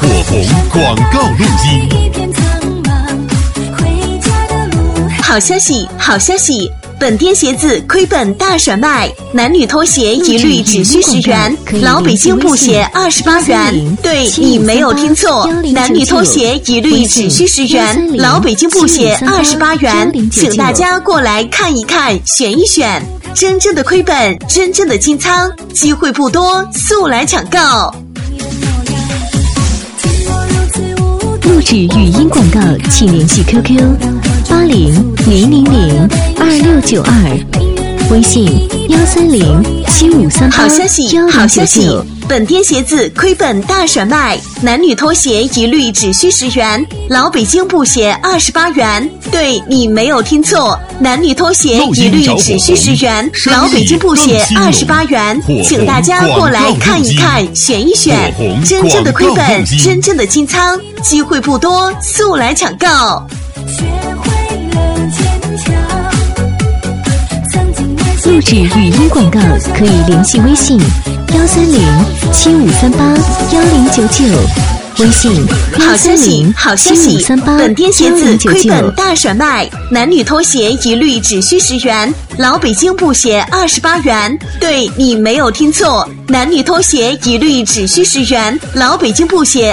火红广告录音。 好消息，好消息！本店鞋子亏本大甩卖，男女拖鞋一律只需10元，老北京布鞋28元。对，你没有听错，男女拖鞋一律只需10元，老北京布鞋28元。请大家过来看一看，选一选，真正的亏本，真正的清仓，机会不多，速来抢购。 录制语音广告，请联系 QQ8000022692，微信1307538。 好消息，好消息！本店鞋子亏本大甩卖，男女拖鞋一律只需10元，老北京布鞋28元。对，你没有听错，男女拖鞋一律只需10元，老北京布鞋28元。请大家过来看一看，选一选，真正的亏本，真正的清仓，机会不多，速来抢购。 录制语音广告可以联系微信13075381099，微信好消息，好消息！本店鞋子亏本大甩卖，男女拖鞋一律只需10元，老北京布鞋28元。对，你没有听错，男女拖鞋一律只需10元，老北京布鞋